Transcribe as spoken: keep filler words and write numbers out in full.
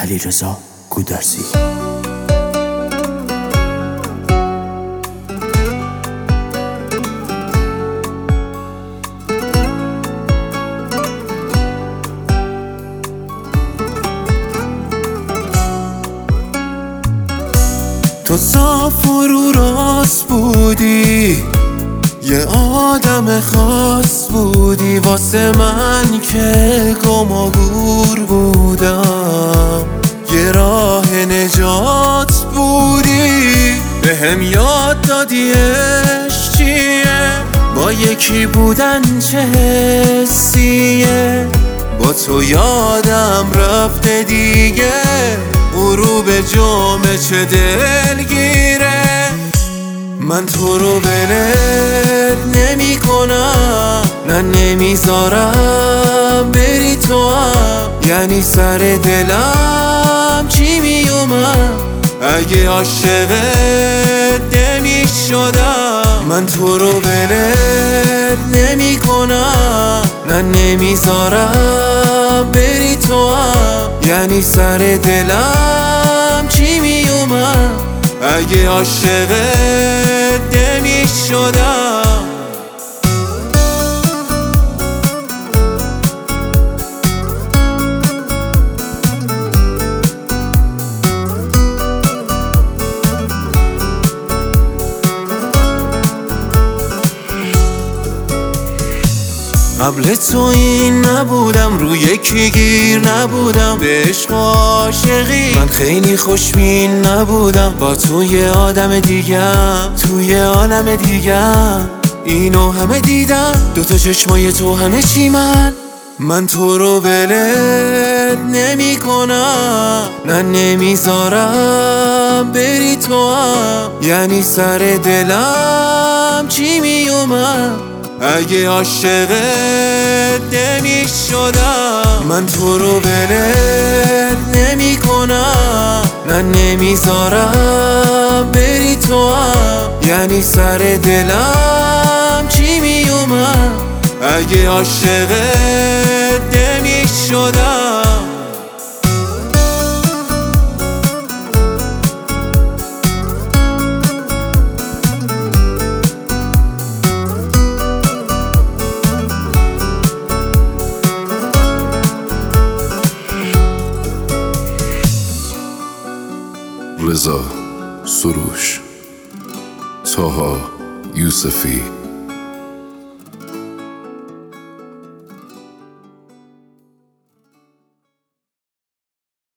علیرضا گودرزی. تو صاف و رو راست بودی، یه آدم خاص بودی واسه من که گم و گور بودم، یه راه نجات بودی. بهم یاد دادی عشق چیه، با یکی بودن چه حسیه. با تو یادم رفته دیگه، غروب جمعه چه دلگیره. من تو رو ولت نمی کنم، نه نمیذارم بری تو هم. یعنی سر دلم چی می اومد اگه عاشقت نمی شدم. من تو رو ولت نمی کنم، نه نمیذارم بری تو هم. یعنی سر دلم چی می اومد اگه عاشقت نمی شدم. قبل تو این نبودم، روی یکی گیر نبودم، به عشق و عاشقی من خیلی خوشبین نبودم. با تو یه آدم دیگم، توی عالم دیگم، اینو همه دیدم. دوتا چشمای تو همه چی من من تو رو ولت نمی کنم، نه نمیذارم بری تو هم. یعنی سر دلم چی می اومد اگه عاشقت نمی شدم. من تو رو ولت نمی کنم، نه نمیذارم بری تو هم. یعنی سر دلم چی می اومد اگه عاشقت نمی شدم. رضا سروش، طاها یوسفی.